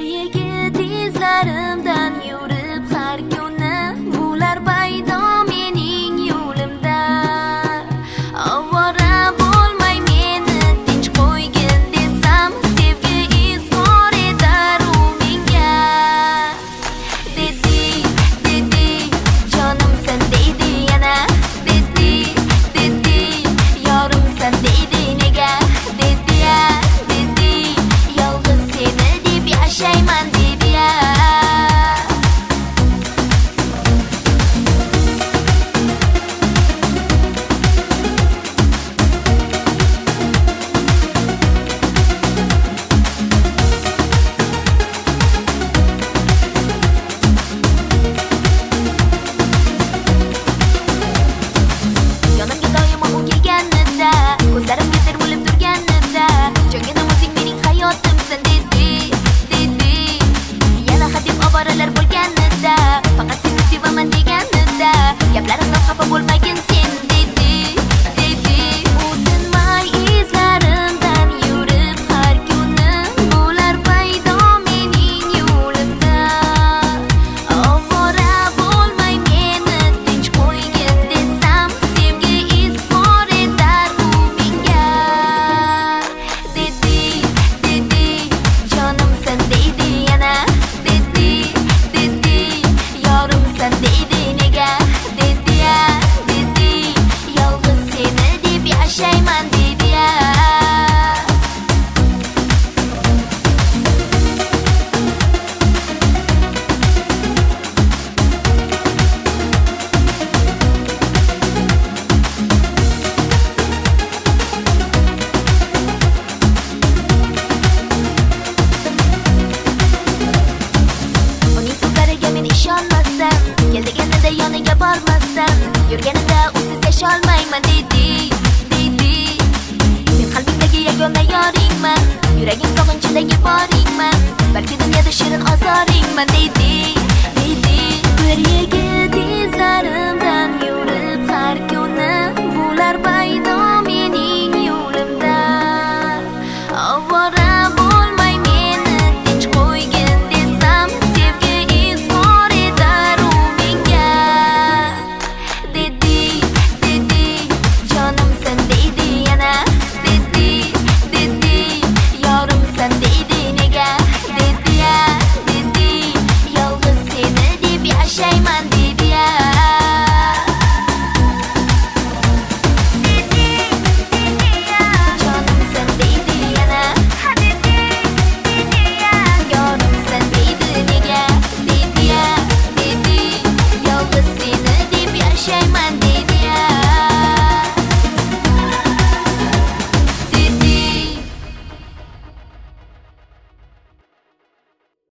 yigit izlarimdan yurib har kuni bular paydo mening yo'limda. Ovora bo'lmay meni tinch qo'ygin desam, sevgi izhor etar u menga. Dedi jonimsan deydi yana, dedi yorimsan deydi nega, dedi yolg'iz seni deb yashayman dedi ya. Yonimga doimo u kelganida, ko'zlarimga termulib turganida, jongina o'zing mening hayotimsan dedi. Yana hadeb ovoralar bo'lganida, faqat seni sevaman deganida, gaplarimdan xafa bo'lmagin sen dedi. O'tinmay izlarimdan yurib har kuni bular paydo mening yo'limda. Ovora bo'lmay meni tinch qo'ygin desam, sevgi izhor etar u menga. Dedi jonimsan deydi yana, dedi yorimsan deydi nega, dedi yolg'iz seni deb yashayman dedi ya. Uning so'zlariga men ishonmasam, kelganida yoniga bormasam, yurganida usiz yasholmayman dedi. Men qalbingdagi yagona yoringman, yuragim sog'inchidagi boringman, balki dunyoda shirin ozoringman dedi. Bir yigit